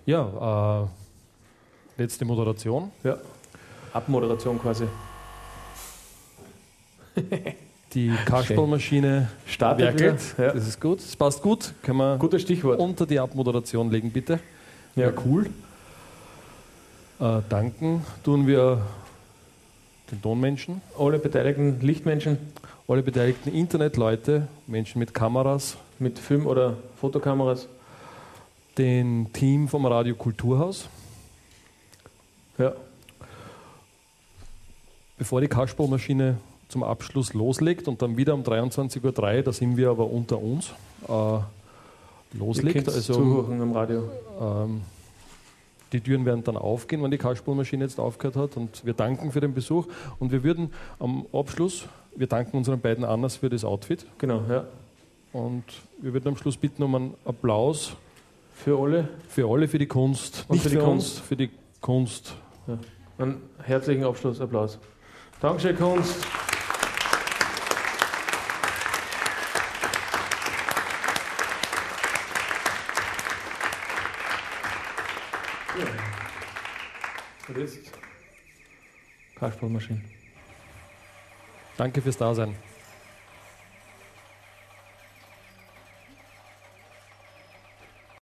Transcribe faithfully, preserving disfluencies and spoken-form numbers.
Ja, äh, letzte Moderation. Ja, Abmoderation quasi. Die Kasperlmaschine startet werkelt. wieder. Ja. Das ist gut, das passt gut. Können wir Gutes Stichwort. unter die Abmoderation legen, bitte. Ja, ja cool. Äh, danken tun wir den Tonmenschen. Alle beteiligten Lichtmenschen. Alle beteiligten Internetleute, Menschen mit Kameras. Mit Film- oder Fotokameras. Den Team vom Radio Kulturhaus. Ja. Bevor die Kasperlmaschine zum Abschluss loslegt und dann wieder um dreiundzwanzig Uhr drei, da sind wir aber unter uns, äh, loslegt. Also zuhören am Radio. Ähm, die Türen werden dann aufgehen, wenn die Kasperlmaschine jetzt aufgehört hat, und wir danken für den Besuch und wir würden am Abschluss, wir danken unseren beiden Annas für das Outfit. Genau, ja. Und wir würden am Schluss bitten um einen Applaus für alle, für alle, für die Kunst, und nicht für die für Kunst, uns, für die Kunst. Ja. Einen herzlichen Abschlussapplaus. Dankeschön, Kunst. Ja. Und jetzt Kasperlmaschine. Danke fürs Dasein.